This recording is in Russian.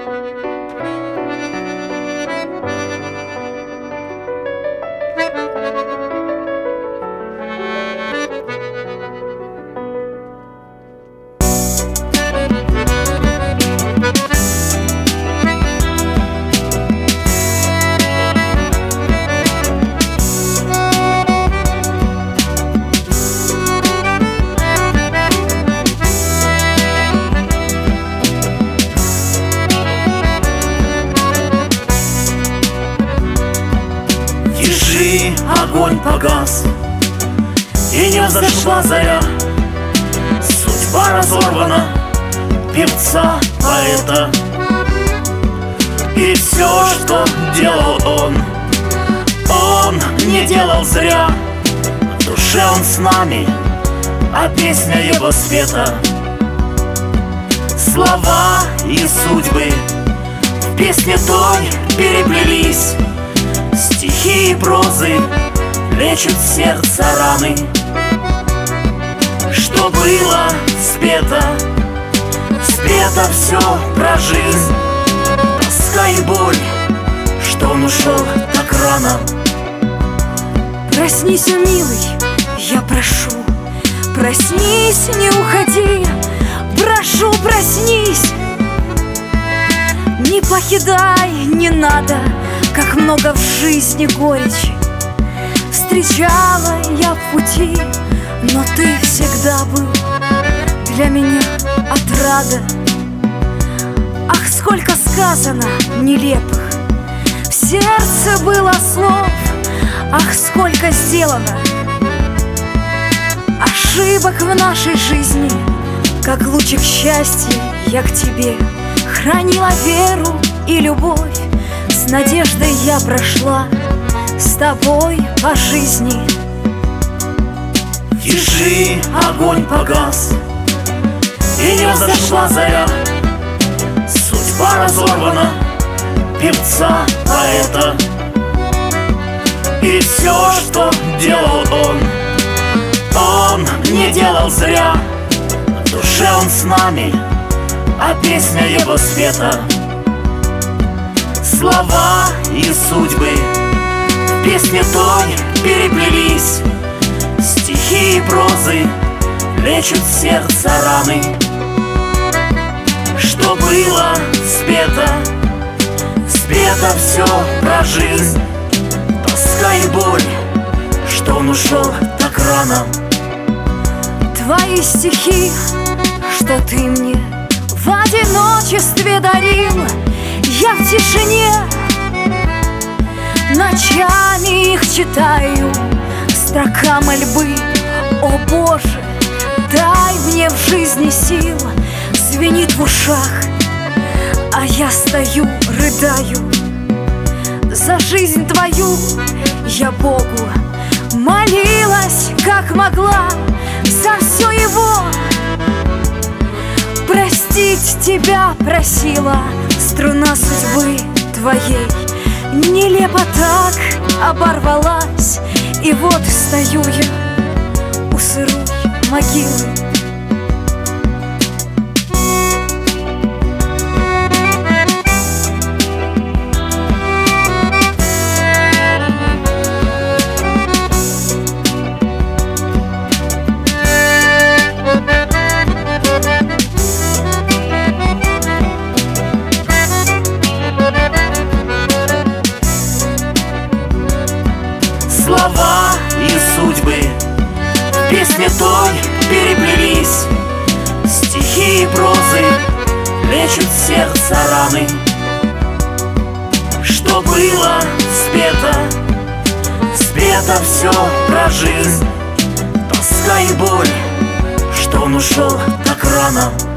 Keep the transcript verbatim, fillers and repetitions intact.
Огонь погас, и не взошла заря. Судьба разорвана, певца, поэта. И все, что делал он, он не делал зря. В душе он с нами, а песня его света. Слова и судьбы в песне той переплелись. Стихи и прозы лечат сердце раны. Что было спето, спето все про жизнь. Тоска и боль, что он ушел так рано. Проснись, о милый, я прошу. Проснись, не уходи. Прошу, проснись. Не покидай, не надо. Как много в жизни горечи встречала я в пути, но ты всегда был для меня отрада. Ах, сколько сказано нелепых, в сердце было слов. Ах, сколько сделано ошибок в нашей жизни. Как лучик счастья я к тебе хранила веру и любовь. С надеждой я прошла с тобой по жизни. Тиши, огонь погас, и не взошла заря. Судьба разорвана, певца, поэта. И все, что делал он, он не делал зря. В душе он с нами, а песня его света. Слова и судьбы в песне той переплелись. Стихи и прозы лечат сердце раны. Что было спето, спето все про жизнь. Тоска и боль, что он ушел так рано. Твои стихи, что ты мне в одиночестве дарил, я в тишине ночами их читаю. Строка мольбы, о Боже, дай мне в жизни сил. Звенит в ушах, а я стою, рыдаю. За жизнь твою я Богу молилась, как могла, за все его простить тебя просила. Струна судьбы твоей нелепо так оборвалась. И вот стою я у сырой могилы. Слова и судьбы в песне той переплелись. Стихи и прозы лечат сердце раны. Что было спето, спето все про жизнь. Тоска и боль, что он ушел так рано.